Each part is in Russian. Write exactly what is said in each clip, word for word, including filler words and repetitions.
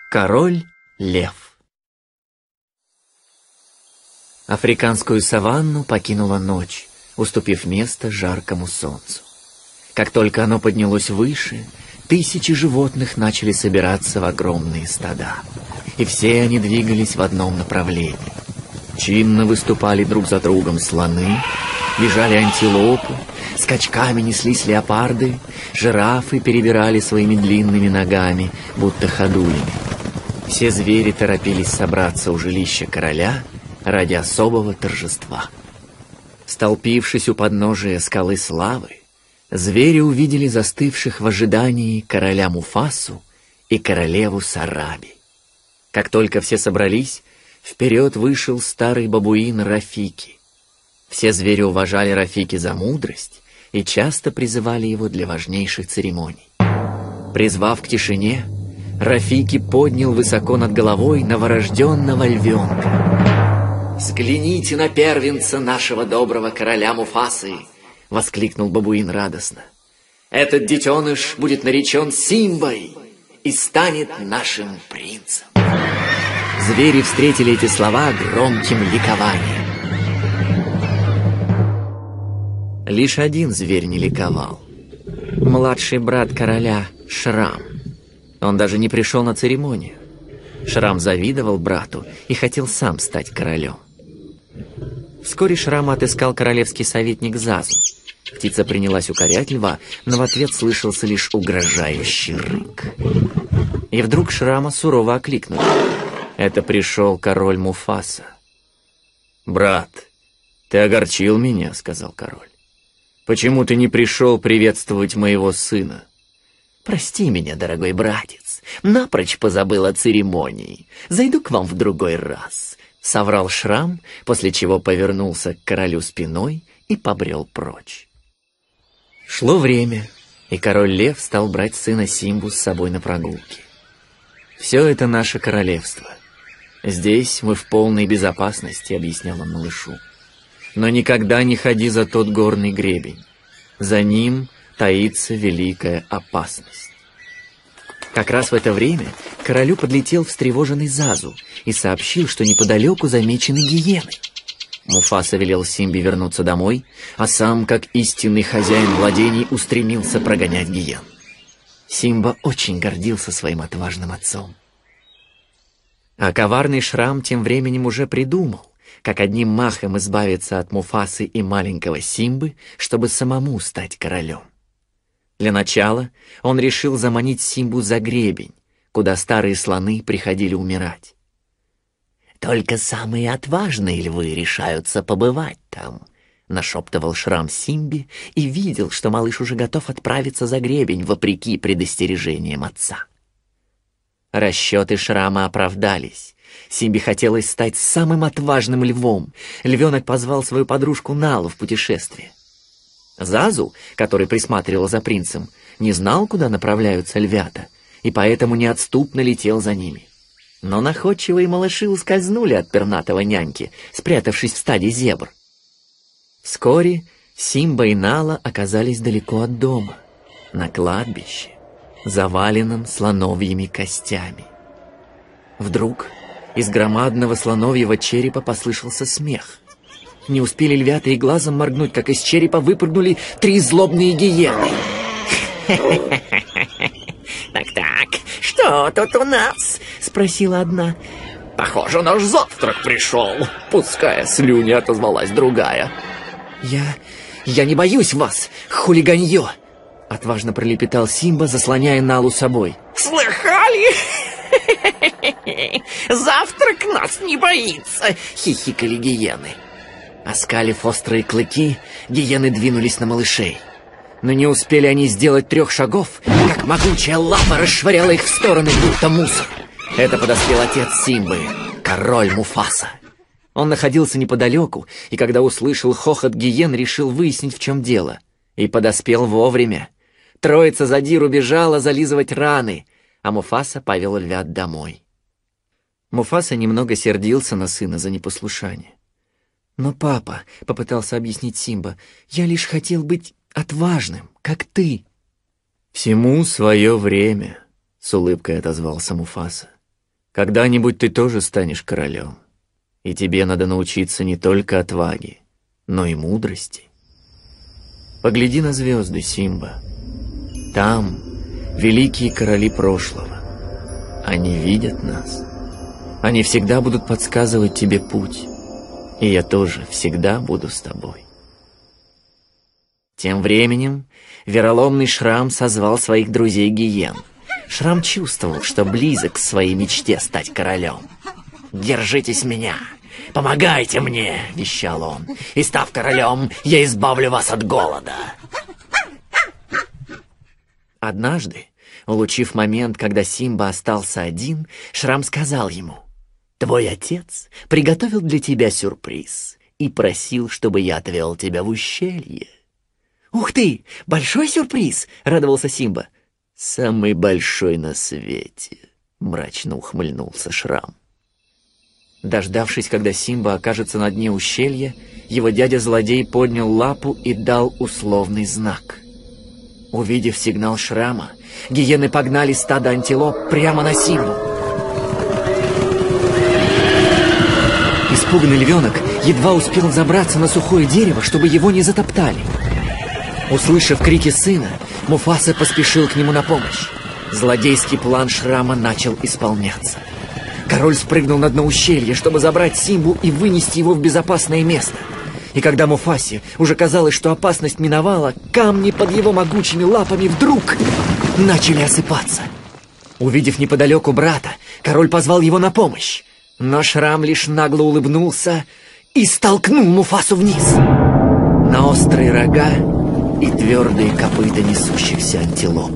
Король-лев. Африканскую саванну покинула ночь, уступив место жаркому солнцу. Как только оно поднялось выше, тысячи животных начали собираться в огромные стада. И все они двигались в одном направлении. Чинно выступали друг за другом слоны, бежали антилопы, скачками неслись леопарды, жирафы перебирали своими длинными ногами, будто ходулями. Все звери торопились собраться у жилища короля ради особого торжества. Столпившись у подножия скалы славы, звери увидели застывших в ожидании короля Муфасу и королеву Сараби. Как только все собрались, вперед вышел старый бабуин Рафики. Все звери уважали Рафики за мудрость и часто призывали его для важнейших церемоний. Призвав к тишине, Рафики поднял высоко над головой новорожденного львенка. «Взгляните на первенца нашего доброго короля Муфасы!» — воскликнул бабуин радостно. «Этот детеныш будет наречен Симбой и станет нашим принцем». Звери встретили эти слова громким ликованием. Лишь один зверь не ликовал. Младший брат короля Шрам. Он даже не пришел на церемонию. Шрам завидовал брату и хотел сам стать королем. Вскоре Шрама отыскал королевский советник Зазу. Птица принялась укорять льва, но в ответ слышался лишь угрожающий рык. И вдруг Шрама сурово окликнули. Это пришел король Муфаса. «Брат, ты огорчил меня», — сказал король. «Почему ты не пришел приветствовать моего сына?» «Прости меня, дорогой братец, напрочь позабыл о церемонии. Зайду к вам в другой раз», — соврал Шрам, после чего повернулся к королю спиной и побрел прочь. Шло время, и король-лев стал брать сына Симбу с собой на прогулки. «Все это наше королевство. Здесь мы в полной безопасности», — объяснял он малышу. «Но никогда не ходи за тот горный гребень. За ним таится великая опасность». Как раз в это время к королю подлетел встревоженный Зазу и сообщил, что неподалеку замечены гиены. Муфаса велел Симбе вернуться домой, а сам, как истинный хозяин владений, устремился прогонять гиен. Симба очень гордился своим отважным отцом. А коварный Шрам тем временем уже придумал, как одним махом избавиться от Муфасы и маленького Симбы, чтобы самому стать королем. Для начала он решил заманить Симбу за гребень, куда старые слоны приходили умирать. «Только самые отважные львы решаются побывать там», — нашептывал Шрам Симбе и видел, что малыш уже готов отправиться за гребень, вопреки предостережениям отца. Расчеты Шрама оправдались. Симбе хотелось стать самым отважным львом. Львенок позвал свою подружку Налу в путешествие. Зазу, который присматривал за принцем, не знал, куда направляются львята, и поэтому неотступно летел за ними. Но находчивые малыши ускользнули от пернатого няньки, спрятавшись в стаде зебр. Вскоре Симба и Нала оказались далеко от дома, на кладбище, заваленном слоновьими костями. Вдруг из громадного слоновьего черепа послышался смех. Не успели львята и глазом моргнуть, как из черепа выпрыгнули три злобные гиены. «Так-так, что тут у нас?» — спросила одна. «Похоже, наш завтрак пришел», — пуская слюни, отозвалась другая. «Я... я не боюсь вас, хулиганье!» — отважно пролепетал Симба, заслоняя Налу собой. «Слыхали? Завтрак нас не боится!» — хихикали гиены. Оскалив острые клыки, гиены двинулись на малышей. Но не успели они сделать трех шагов, как могучая лапа расшвыряла их в стороны, будто мусор. Это подоспел отец Симбы, король Муфаса. Он находился неподалеку, и когда услышал хохот гиен, решил выяснить, в чем дело. И подоспел вовремя. Троица задиру бежала зализывать раны, а Муфаса повел львят домой. Муфаса немного сердился на сына за непослушание. «Но, папа», — попытался объяснить Симба, — «я лишь хотел быть отважным, как ты». «Всему свое время», — с улыбкой отозвался Муфаса. Когда-нибудь ты тоже станешь королем, и тебе надо научиться не только отваге, но и мудрости. Погляди на звезды, Симба. Там великие короли прошлого. Они видят нас. Они всегда будут подсказывать тебе путь, и я тоже всегда буду с тобой. Тем временем вероломный Шрам созвал своих друзей гиен. Шрам чувствовал, что близок к своей мечте стать королем. «Держитесь меня! Помогайте мне!» — вещал он. «И став королем, я избавлю вас от голода!» Однажды, улучив момент, когда Симба остался один, Шрам сказал ему: «Твой отец приготовил для тебя сюрприз и просил, чтобы я отвел тебя в ущелье». «Ух ты! Большой сюрприз!» — радовался Симба. «Самый большой на свете», — мрачно ухмыльнулся Шрам. Дождавшись, когда Симба окажется на дне ущелья, его дядя-злодей поднял лапу и дал условный знак. Увидев сигнал Шрама, гиены погнали стадо антилоп прямо на Симбу. Испуганный львенок едва успел взобраться на сухое дерево, чтобы его не затоптали. Услышав крики сына, Муфаса поспешил к нему на помощь. Злодейский план Шрама начал исполняться. Король спрыгнул на дно ущелья, чтобы забрать Симбу и вынести его в безопасное место. И когда Муфасе уже казалось, что опасность миновала, камни под его могучими лапами вдруг начали осыпаться. Увидев неподалеку брата, король позвал его на помощь. Но Шрам лишь нагло улыбнулся и столкнул Муфасу вниз на острые рога и твердые копыта несущихся антилоп.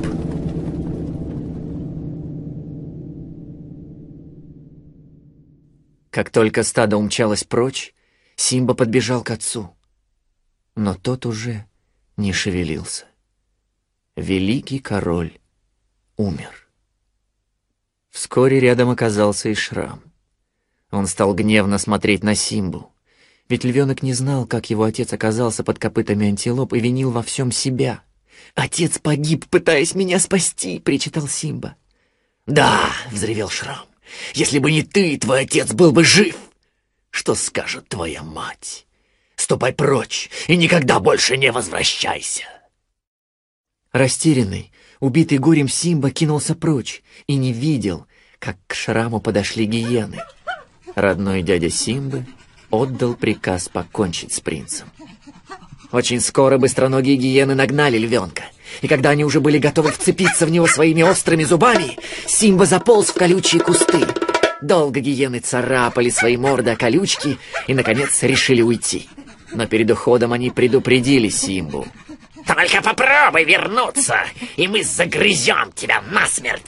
Как только стадо умчалось прочь, Симба подбежал к отцу. Но тот уже не шевелился. Великий король умер. Вскоре рядом оказался и Шрам. Он стал гневно смотреть на Симбу. Ведь львенок не знал, как его отец оказался под копытами антилоп, и винил во всем себя. «Отец погиб, пытаясь меня спасти!» — причитал Симба. «Да!» — взревел Шрам. «Если бы не ты, твой отец был бы жив! Что скажет твоя мать? Ступай прочь и никогда больше не возвращайся!» Растерянный, убитый горем Симба кинулся прочь и не видел, как к Шраму подошли гиены. Родной дядя Симбы отдал приказ покончить с принцем. Очень скоро быстроногие гиены нагнали львенка, и когда они уже были готовы вцепиться в него своими острыми зубами, Симба заполз в колючие кусты. Долго гиены царапали свои морды о колючки и, наконец, решили уйти. Но перед уходом они предупредили Симбу. «Только попробуй вернуться, и мы загрызем тебя насмерть!»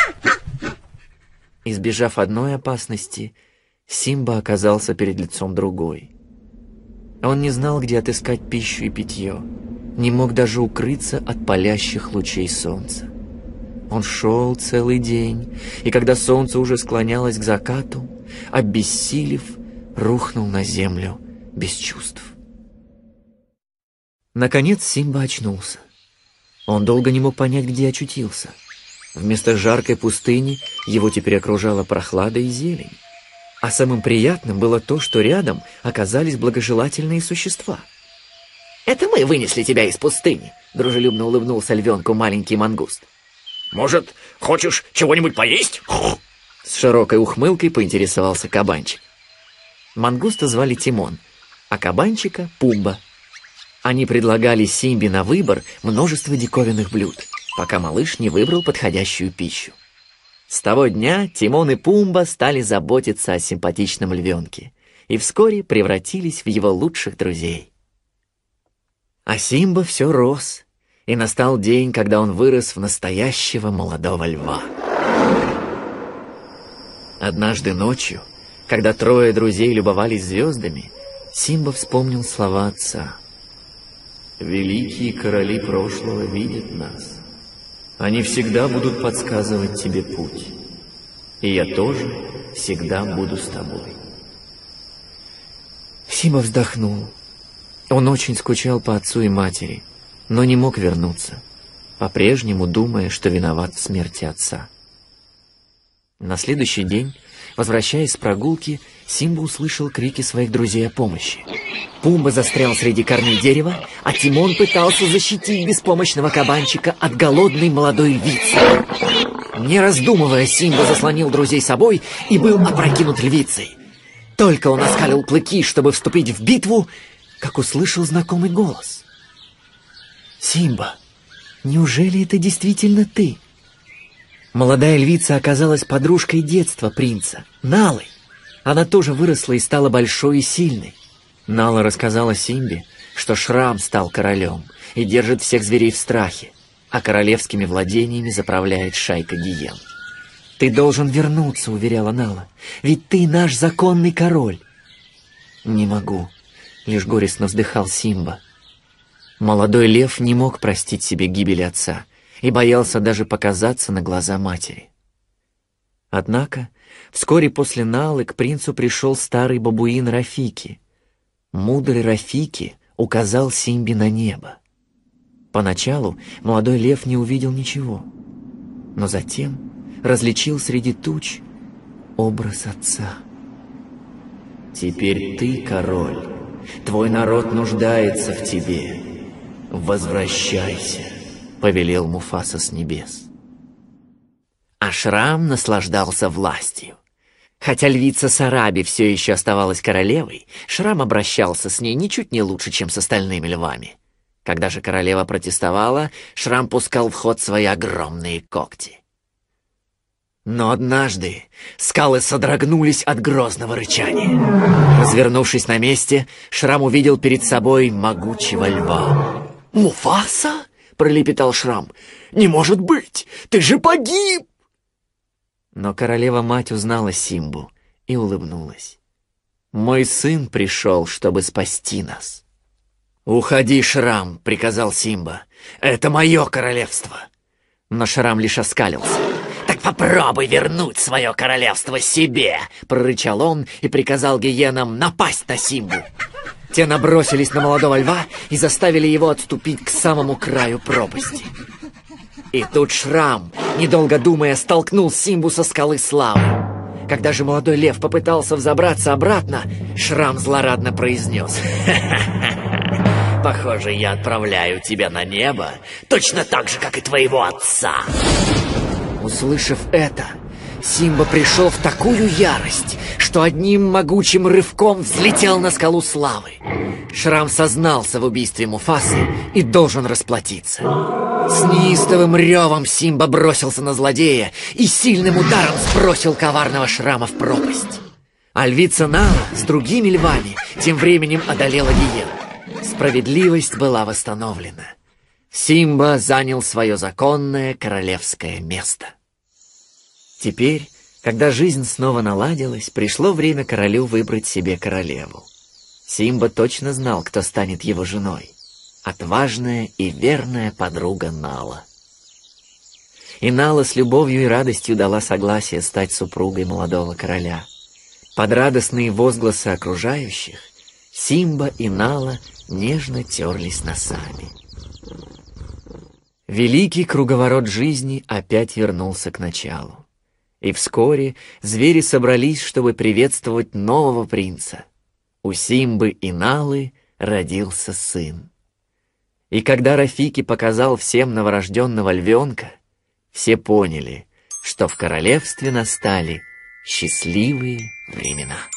Избежав одной опасности, Симба оказался перед лицом другой. Он не знал, где отыскать пищу и питье, не мог даже укрыться от палящих лучей солнца. Он шел целый день, и когда солнце уже склонялось к закату, обессилев, рухнул на землю без чувств. Наконец Симба очнулся. Он долго не мог понять, где очутился. Вместо жаркой пустыни его теперь окружала прохлада и зелень. А самым приятным было то, что рядом оказались благожелательные существа. «Это мы вынесли тебя из пустыни», — дружелюбно улыбнулся львенку маленький мангуст. «Может, хочешь чего-нибудь поесть?» С широкой ухмылкой поинтересовался кабанчик. Мангуста звали Тимон, а кабанчика — Пумба. Они предлагали Симбе на выбор множество диковинных блюд, пока малыш не выбрал подходящую пищу. С того дня Тимон и Пумба стали заботиться о симпатичном львенке и вскоре превратились в его лучших друзей. А Симба все рос, и настал день, когда он вырос в настоящего молодого льва. Однажды ночью, когда трое друзей любовались звездами, Симба вспомнил слова отца. «Великие короли прошлого видят нас. Они всегда будут подсказывать тебе путь. И я тоже всегда буду с тобой». Симба вздохнул. Он очень скучал по отцу и матери, но не мог вернуться, по-прежнему думая, что виноват в смерти отца. На следующий день, возвращаясь с прогулки, Симба услышал крики своих друзей о помощи. Пумба застрял среди корней дерева, а Тимон пытался защитить беспомощного кабанчика от голодной молодой львицы. Не раздумывая, Симба заслонил друзей собой и был опрокинут львицей. Только он оскалил клыки, чтобы вступить в битву, как услышал знакомый голос. «Симба, неужели это действительно ты?» Молодая львица оказалась подружкой детства принца, Налой. Она тоже выросла и стала большой и сильной. Нала рассказала Симбе, что Шрам стал королем и держит всех зверей в страхе, а королевскими владениями заправляет шайка гиен. «Ты должен вернуться», — уверяла Нала, — «ведь ты наш законный король». «Не могу», — лишь горестно вздыхал Симба. Молодой лев не мог простить себе гибель отца и боялся даже показаться на глаза матери. Однако вскоре после Налы к принцу пришел старый бабуин Рафики. Мудрый Рафики указал Симбе на небо. Поначалу молодой лев не увидел ничего, но затем различил среди туч образ отца. «Теперь ты король, твой народ нуждается в тебе. Возвращайся», — повелел Муфаса с небес. А Шрам наслаждался властью. Хотя львица Сараби все еще оставалась королевой, Шрам обращался с ней ничуть не лучше, чем с остальными львами. Когда же королева протестовала, Шрам пускал в ход свои огромные когти. Но однажды скалы содрогнулись от грозного рычания. Развернувшись на месте, Шрам увидел перед собой могучего льва. «Муфаса?» — пролепетал Шрам. «Не может быть! Ты же погиб!» Но королева-мать узнала Симбу и улыбнулась. «Мой сын пришел, чтобы спасти нас». «Уходи, Шрам», — приказал Симба. «Это мое королевство». Но Шрам лишь оскалился. «Так попробуй вернуть свое королевство себе», — прорычал он и приказал гиенам напасть на Симбу. Те набросились на молодого льва и заставили его отступить к самому краю пропасти. И тут Шрам, недолго думая, столкнул Симбу со скалы славы. Когда же молодой лев попытался взобраться обратно, Шрам злорадно произнес: «Ха-ха-ха! Похоже, я отправляю тебя на небо, точно так же, как и твоего отца». Услышав это, Симба пришел в такую ярость, что одним могучим рывком взлетел на скалу славы. Шрам сознался в убийстве Муфасы и должен расплатиться. С неистовым ревом Симба бросился на злодея и сильным ударом сбросил коварного Шрама в пропасть. А львица Нала с другими львами тем временем одолела гиен. Справедливость была восстановлена. Симба занял свое законное королевское место. Теперь, когда жизнь снова наладилась, пришло время королю выбрать себе королеву. Симба точно знал, кто станет его женой. Отважная и верная подруга Нала. И Нала с любовью и радостью дала согласие стать супругой молодого короля. Под радостные возгласы окружающих Симба и Нала нежно терлись носами. Великий круговорот жизни опять вернулся к началу. И вскоре звери собрались, чтобы приветствовать нового принца. У Симбы и Налы родился сын. И когда Рафики показал всем новорожденного львенка, все поняли, что в королевстве настали счастливые времена.